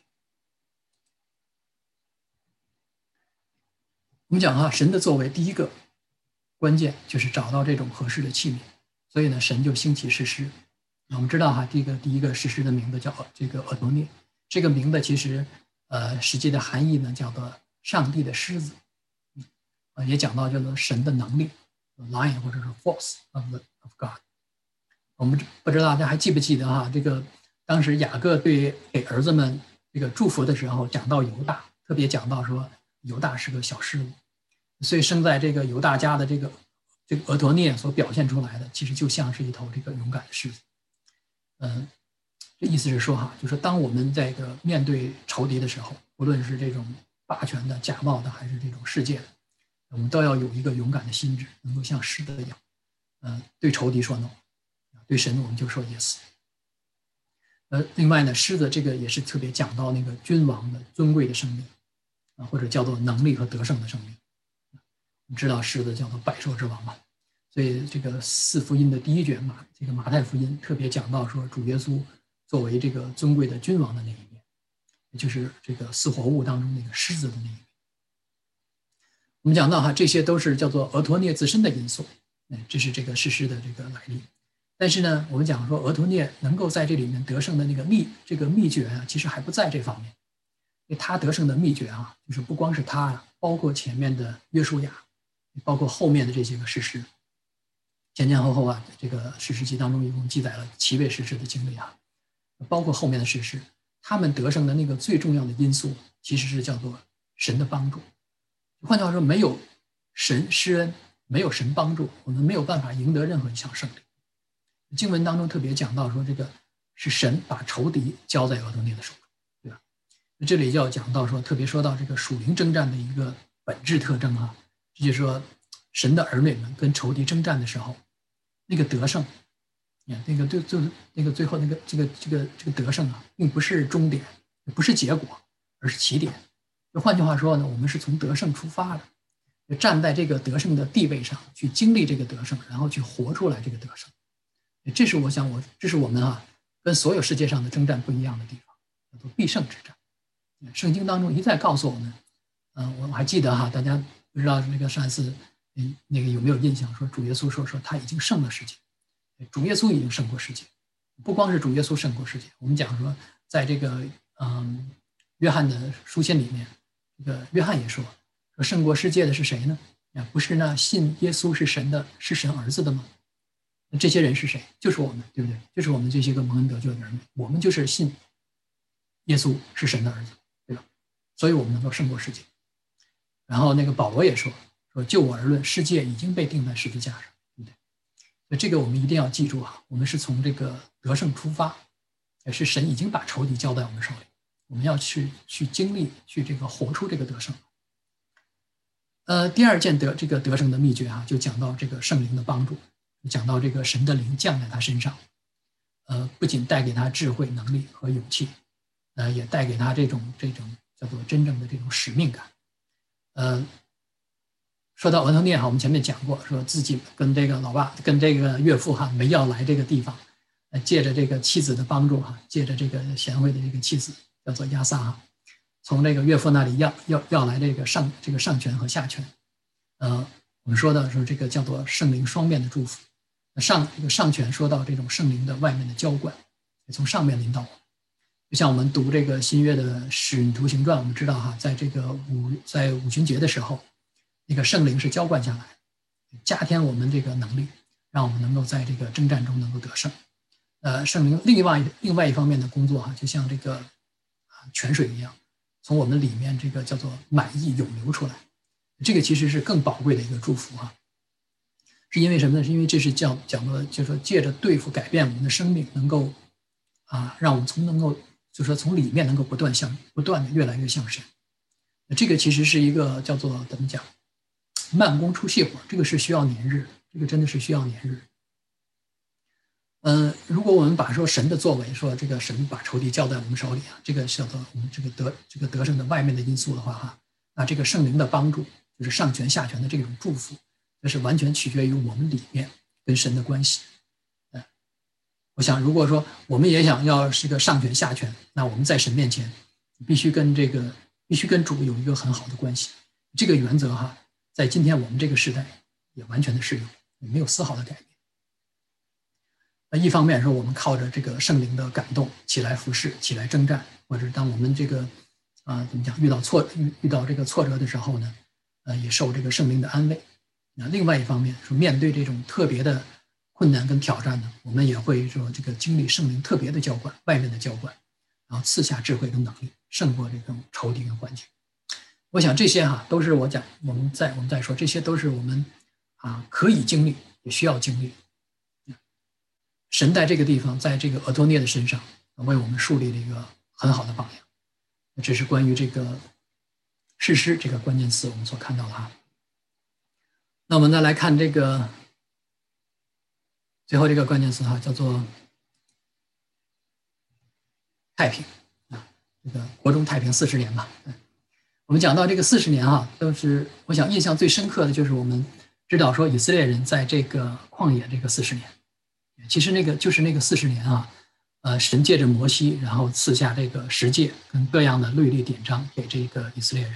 我们讲哈、啊，神的作为第一个关键就是找到这种合适的器皿，所以呢，神就兴起士师。我们知道哈，第一个第一个士师的名字叫这个俄多涅，这个名字其实呃实际的含义呢叫做上帝的狮子，呃也讲到叫做神的能力 ，lion 或者是 force of the of God。我们不知道大家还记不记得哈，这个当时雅各对给儿子们这个祝福的时候，讲到犹大，特别讲到说犹大是个小狮子，所以生在这个犹大家的这个这个俄陀涅所表现出来的，其实就像是一头这个勇敢的狮子。嗯，这意思是说哈，就是当我们在这个面对仇敌的时候，无论是这种霸权的、假冒的，还是这种世界的，我们都要有一个勇敢的心智，能够像狮子一样，呃，对仇敌说 no， 对神我们就说 yes。呃，另外呢，狮子这个也是特别讲到那个君王的尊贵的生命啊，或者叫做能力和得胜的生命。你知道狮子叫做百兽之王嘛？所以这个四福音的第一卷马，这个马太福音特别讲到说，主耶稣作为这个尊贵的君王的那一面，也就是这个四活物当中那个狮子的那一面。我们讲到哈，这些都是叫做俄陀涅自身的因素，哎，这是这个士师的这个来历。但是呢，我们讲说俄陀涅能够在这里面得胜的那个秘这个秘诀啊，其实还不在这方面。因为他得胜的秘诀啊，就是不光是他啊，包括前面的约书亚，包括后面的这些个士师。前前后后啊，这个士师记当中一共记载了七位士师的经历啊，包括后面的士师，他们得胜的那个最重要的因素，其实是叫做神的帮助。换句话说，没有神施恩，没有神帮助，我们没有办法赢得任何一项胜利。经文当中特别讲到说，这个是神把仇敌交在俄陀涅的手中，对吧？这里就要讲到说，特别说到这个属灵征战的一个本质特征啊，这就是说神的儿女们跟仇敌征战的时候，那个得胜，那个最最那个最后那个这个这个这个得胜啊，并不是终点，不是结果，而是起点。就换句话说呢，我们是从得胜出发的，就站在这个得胜的地位上去经历这个得胜，然后去活出来这个得胜。这是我想我这是我们啊跟所有世界上的征战不一样的地方，叫做必胜之战。圣经当中一再告诉我们，嗯、呃，我还记得哈，大家不知道那个上一次。那个有没有印象？说主耶稣说说他已经胜了世界，主耶稣已经胜过世界，不光是主耶稣胜过世界。我们讲说，在这个嗯约翰的书信里面，这个约翰也说说胜过世界的是谁呢？啊，不是那信耶稣是神的，是神儿子的吗？那这些人是谁？就是我们，对不对？就是我们这些个蒙恩得救的人，我们就是信耶稣是神的儿子，对吧？ 所以我们能够胜过世界。然后那个保罗也说说就我而论，世界已经被钉在十字架上，对不对？所以这个我们一定要记住啊，我们是从这个得胜出发，也是神已经把仇敌交在我们手里，我们要去去经历，去这个活出这个得胜。呃，第二件得这个得胜的秘诀哈、啊，就讲到这个圣灵的帮助，讲到这个神的灵降在他身上，呃，不仅带给他智慧、能力和勇气，呃，也带给他这种这种叫做真正的这种使命感。呃，说到俄特涅哈，我们前面讲过，说自己跟这个老爸、跟这个岳父哈没要来这个地方，呃，借着这个妻子的帮助哈，借着这个贤惠的这个妻子叫做亚萨哈，从这个岳父那里要要要来这个上这个上权和下权。呃，我们说的是这个叫做圣灵双面的祝福。上这个上权说到这种圣灵的外面的浇灌，从上面临到我们。就像我们读这个新约的使徒行传，我们知道哈，在这个五在五旬节的时候，那个圣灵是浇灌下来，加添我们这个能力，让我们能够在这个征战中能够得胜。呃，圣灵另外另外一方面的工作哈，就像这个啊泉水一样，从我们里面这个叫做满溢涌流出来。这个其实是更宝贵的一个祝福哈。是因为什么呢？是因为这是讲讲的，就是说借着对付改变我们的生命，能够啊，让我们从能够就是说从里面能够不断向不断的越来越像神。这个其实是一个叫做怎么讲，慢工出细活，这个是需要年日，这个真的是需要年日。呃，如果我们把说神的作为，说这个神把仇敌交在我们手里啊，这个叫做我们这个得这个得胜的外面的因素的话哈，那这个圣灵的帮助，就是上权下权的这种祝福。这是完全取决于我们里面跟神的关系。呃，我想如果说我们也想要是个上权下权，那我们在神面前必须跟这个必须跟主有一个很好的关系。这个原则哈，在今天我们这个时代也完全的适用，也没有丝毫的改变。那一方面说，我们靠着这个圣灵的感动起来服侍，起来征战，或者当我们这个啊、呃、怎么讲遇到挫遇遇到这个挫折的时候呢，呃，也受这个圣灵的安慰。那另外一方面说，面对这种特别的困难跟挑战呢，我们也会说这个经历圣灵特别的浇灌，外面的浇灌，然后赐下智慧跟能力，胜过这种仇敌跟环境。我想这些哈、啊、都是我讲我们在我们在说，这些都是我们啊可以经历也需要经历。神在这个地方，在这个俄托涅的身上，为我们树立了一个很好的榜样。这是关于这个士师这个关键词我们所看到的哈。那我们再来看这个最后这个关键词哈，叫做太平啊，这个国中太平四十年吧。我们讲到这个四十年哈，都是我想印象最深刻的就是我们知道说以色列人在这个旷野这个四十年，其实那个就是那个四十年啊，呃，神借着摩西，然后赐下这个十诫跟各样的律例典章给这个以色列人。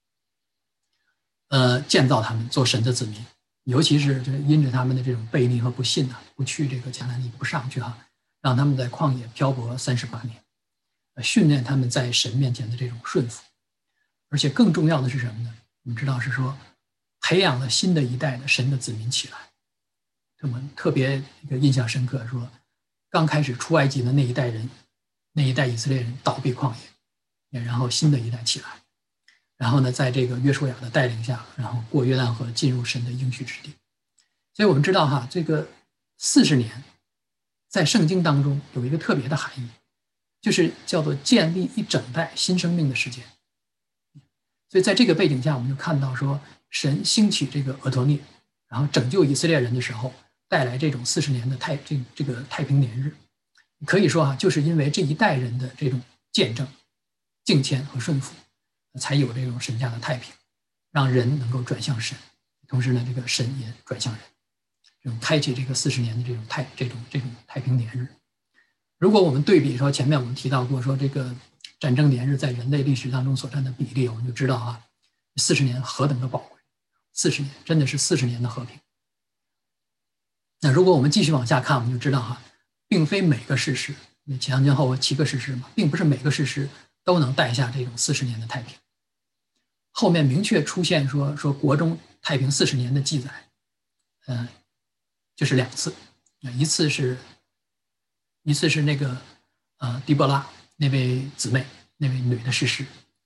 呃，建造他们做神的子民，尤其是这因着他们的这种悖逆和不信啊，不去这个迦南地，不上去哈、啊，让他们在旷野漂泊三十八年，呃，训练他们在神面前的这种顺服。而且更重要的是什么呢？我们知道是说，培养了新的一代的神的子民起来。他们特别一个印象深刻，说刚开始出埃及的那一代人，那一代以色列人倒闭旷野，然后新的一代起来。然后呢，在这个约书亚的带领下，然后过约旦河进入神的应许之地。所以我们知道哈，这个四十年在圣经当中有一个特别的含义，就是叫做建立一整代新生命的时间。所以在这个背景下，我们就看到说，神兴起这个俄陀涅，然后拯救以色列人的时候，带来这种四十年的太这这个太平年日。可以说哈，就是因为这一代人的这种见证、敬虔和顺服，才有这种神家的太平，让人能够转向神，同时呢，这个神也转向人，这种开启这个四十年的这种太这种这种太平年日。如果我们对比说前面我们提到过说这个战争年日在人类历史当中所占的比例，我们就知道啊，四十年何等的宝贵，四十年真的是四十年的和平。那如果我们继续往下看，我们就知道哈，并非每个士师，前前后后七个士师嘛，并不是每个士师都能带下这种四十年的太平。后面明确出现说说国中太平四十年的记载，嗯、呃，就是两次，一次是，一次是那个呃狄波拉那位姊妹那位女的士师，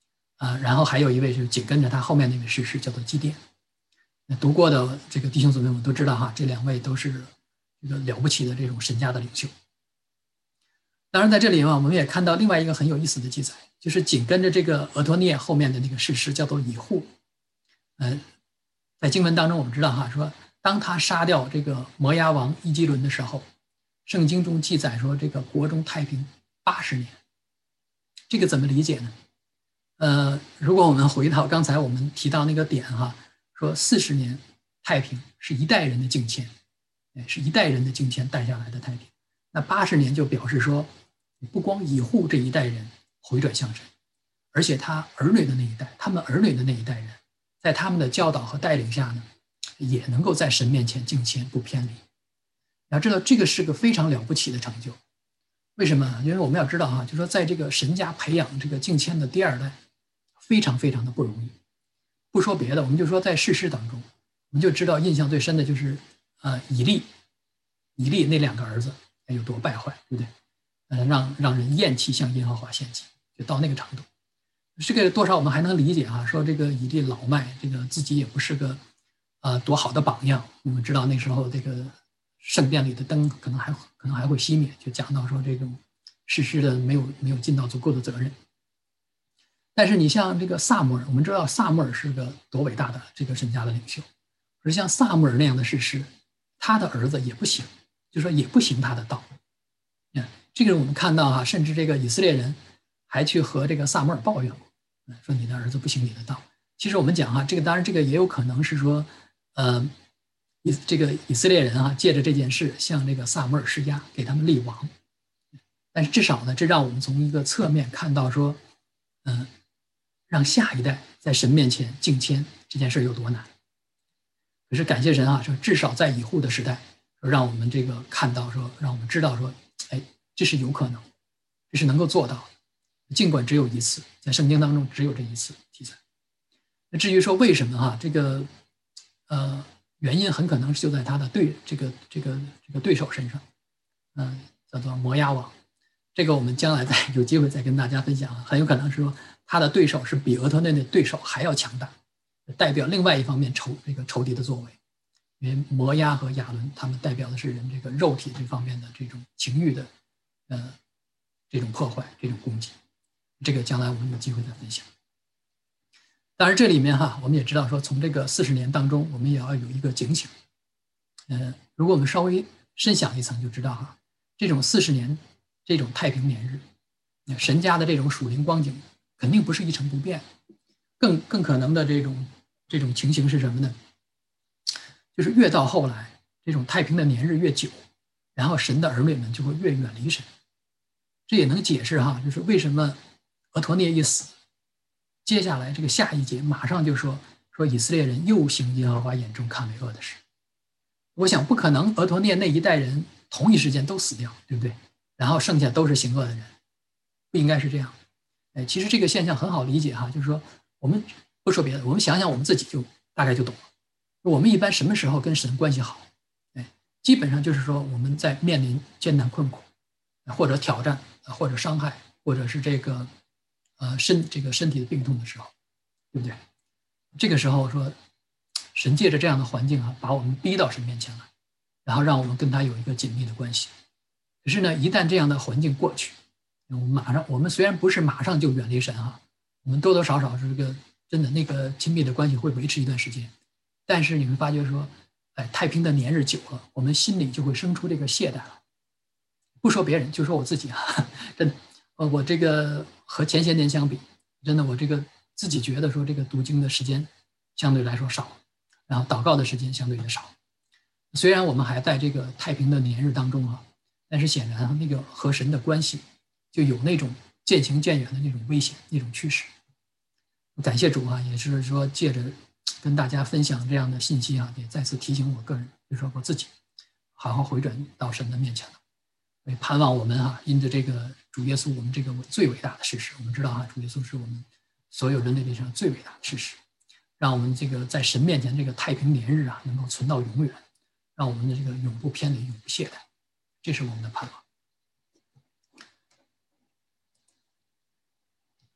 啊，然后还有一位就是紧跟着他后面那位士师叫做基甸。读过的这个弟兄姊妹们都知道哈，这两位都是这个了不起的这种神家的领袖。当然在这里嘛，我们也看到另外一个很有意思的记载，就是紧跟着这个俄托涅后面的那个士师叫做以户。呃，在经文当中我们知道哈，说当他杀掉这个摩押王伊基伦的时候，圣经中记载说这个国中太平八十年。这个怎么理解呢？呃，如果我们回到刚才我们提到那个点哈，说四十年太平是一代人的敬虔，是一代人的敬虔带下来的太平。那八十年就表示说，不光以户这一代人回转向神，而且他儿女的那一代，他们儿女的那一代人，在他们的教导和带领下呢，也能够在神面前敬虔不偏离。要知道这个是个非常了不起的成就。为什么？因为我们要知道哈，就说在这个神家培养这个敬谦的第二代，非常非常的不容易。不说别的，我们就说在士师当中，我们就知道印象最深的就是呃以利，以利那两个儿子有多败坏，对不对？呃，让让人厌弃向耶和华献祭，就到那个程度。这个多少我们还能理解啊，说这个以利老迈，这个自己也不是个呃多好的榜样。我们知道那时候这个圣殿里的灯可能还可能还会熄灭，就讲到说这种士师的没有没有尽到足够的责任。但是你像这个萨母尔，我们知道萨母尔是个多伟大的这个神家的领袖，而像萨母尔那样的士师，他的儿子也不行，就说也不行他的道。嗯，这个我们看到哈、啊，甚至这个以色列人还去和这个萨母尔抱怨过，说你的儿子不行你的道。其实我们讲哈、啊，这个当然这个也有可能是说，呃。以这个以色列人啊，借着这件事向这个萨母尔施压，给他们立王。但是至少呢，这让我们从一个侧面看到说，嗯、呃，让下一代在神面前敬谦这件事有多难。可是感谢神啊，说至少在以户的时代，说让我们这个看到说，让我们知道说，哎，这是有可能，这是能够做到的。尽管只有一次，在圣经当中只有这一次记载。那至于说为什么哈、啊，这个呃。原因很可能就在他的对这个这个这个对手身上，嗯、呃，叫做摩押王。这个我们将来再有机会再跟大家分享。很有可能是说他的对手是比俄托内的对手还要强大，代表另外一方面仇这个仇敌的作为。因为摩押和亚伦他们代表的是人这个肉体这方面的这种情欲的呃这种破坏、这种攻击。这个将来我们有机会再分享。当然，这里面哈，我们也知道说，从这个四十年当中，我们也要有一个警醒。呃，如果我们稍微深想一层，就知道哈，这种四十年这种太平年日，神家的这种属灵光景，肯定不是一成不变。更更可能的这种这种情形是什么呢？就是越到后来，这种太平的年日越久，然后神的儿女们就会越远离神。这也能解释哈，就是为什么俄陀涅一死。接下来这个下一节马上就说说以色列人又行耶和华眼中看为恶的事。我想不可能俄陀涅那一代人同一时间都死掉，对不对？然后剩下都是行恶的人，不应该是这样。哎，其实这个现象很好理解哈，就是说我们不说别的，我们想想我们自己就大概就懂了。我们一般什么时候跟神关系好？哎，基本上就是说我们在面临艰难困苦，或者挑战，或者伤害，或者是这个。呃，身这个身体的病痛的时候，对不对？这个时候说，神借着这样的环境啊，把我们逼到神面前来，然后让我们跟他有一个紧密的关系。可是呢，一旦这样的环境过去，我们马上，我们虽然不是马上就远离神哈，我们多多少少是这个真的那个亲密的关系会维持一段时间。但是你会发觉说，哎，太平的年日久了，我们心里就会生出这个懈怠了。不说别人，就说我自己啊，真的。呃，我这个和前些年相比，真的我这个自己觉得说这个读经的时间相对来说少，然后祷告的时间相对也少。虽然我们还在这个太平的年日当中啊，但是显然那个和神的关系就有那种渐行渐远的那种危险、那种趋势。感谢主啊，也是说借着跟大家分享这样的信息啊，也再次提醒我个人，就是说我自己好好回转到神的面前了。也盼望我们啊，因着这个主耶稣，我们这个最伟大的事实，我们知道啊，主耶稣是我们所有人类历史上最伟大的事实，让我们这个在神面前这个太平年日啊，能够存到永远，让我们的这个永不偏离，永不懈怠，这是我们的盼望。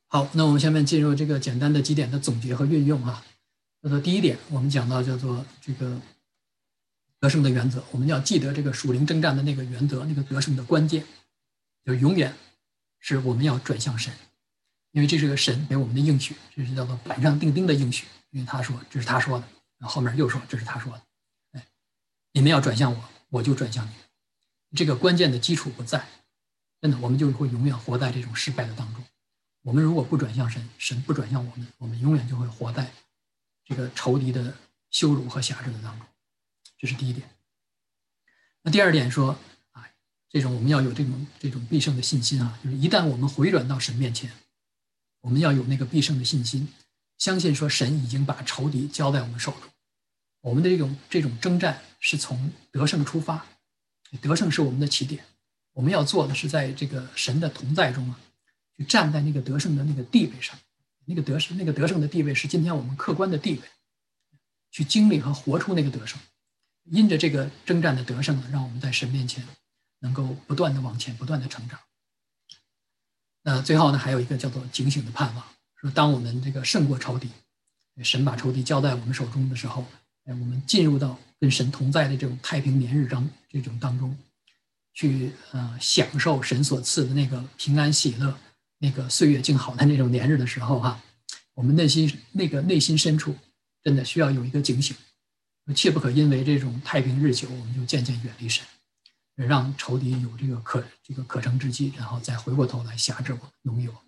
好，那我们下面进入这个简单的几点的总结和运用啊。叫做第一点，我们讲到叫做这个得胜的原则，我们要记得这个属灵征战的那个原则，那个得胜的关键，就永远是我们要转向神，因为这是个神给我们的应许，这是叫做板上钉钉的应许，因为他说这是他说的，然后后面又说这是他说的，哎，你们要转向我，我就转向你们，这个关键的基础不在，真的我们就会永远活在这种失败的当中。我们如果不转向神，神不转向我们，我们永远就会活在这个仇敌的羞辱和辖制的当中。这是第一点。那第二点说啊，这种我们要有这种这种必胜的信心啊，就是一旦我们回转到神面前，我们要有那个必胜的信心，相信说神已经把仇敌交在我们手中。我们的这种这种征战是从得胜出发，得胜是我们的起点。我们要做的是在这个神的同在中啊，去站在那个得胜的那个地位上，那个得胜那个得胜的地位是今天我们客观的地位，去经历和活出那个得胜。因着这个征战的得胜呢，让我们在神面前能够不断的往前，不断的成长。那最后呢，还有一个叫做警醒的盼望，说当我们这个胜过仇敌，神把仇敌交在我们手中的时候，我们进入到跟神同在的这种太平年日当这种当中，去呃享受神所赐的那个平安喜乐，那个岁月静好的那种年日的时候哈、啊，我们内心那个内心深处真的需要有一个警醒。切不可因为这种太平日久，我们就渐渐远离神，让仇敌有这个可这个可乘之机，然后再回过头来辖制我们、奴役我们。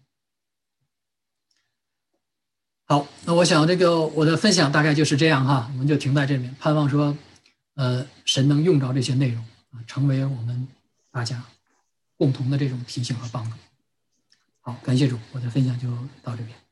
好，那我想这个我的分享大概就是这样哈，我们就停在这边，盼望说，呃，神能用着这些内容啊，成为我们大家共同的这种提醒和帮助。好，感谢主，我的分享就到这边。